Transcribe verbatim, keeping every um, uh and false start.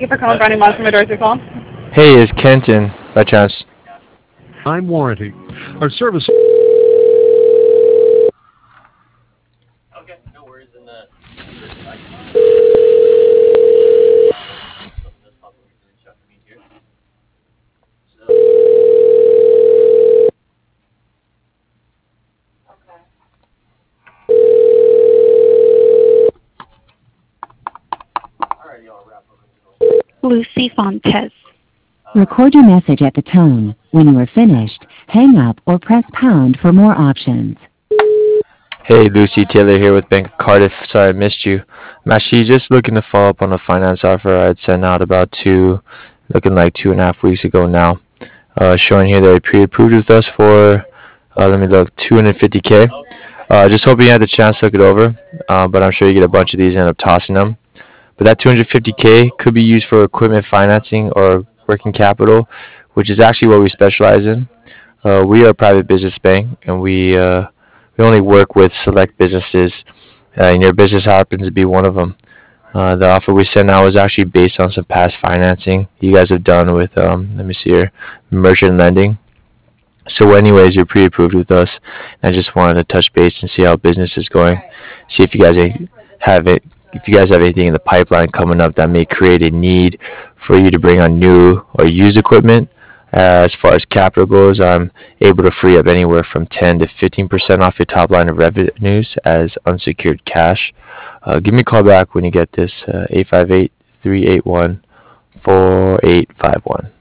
you for calling Brownie Moss from Dorothy Call. Hey, is Kenton by chance? Time warranty. Our service. Okay, no worries. In the Lucy Fontes. Record your message at the tone. When you are finished, hang up or press pound for more options. Hey, Lucy Taylor here with Bank of Cardiff. Sorry I missed you. I'm actually just looking to follow up on a finance offer I had sent out about two, looking like two and a half weeks ago now. Uh, showing here that I pre-approved with us for, uh, let me look, two hundred fifty K. Uh, just hoping you had the chance to look it over, uh, but I'm sure you get a bunch of these and end up tossing them. But that two hundred fifty K could be used for equipment financing or working capital, which is actually what we specialize in. Uh, we are a private business bank, and we uh, we only work with select businesses, uh, and your business happens to be one of them. Uh, the offer we sent out was actually based on some past financing you guys have done with, um, let me see here, merchant lending. So anyways, you're pre-approved with us, and I just wanted to touch base and see how business is going. See if you guys have it, if you guys have anything in the pipeline coming up that may create a need for you to bring on new or used equipment. Uh, as far as capital goes, I'm able to free up anywhere from ten to fifteen percent off your top line of revenues as unsecured cash. Uh, give me a call back when you get this, uh, eight five eight, three eight one, four eight five one.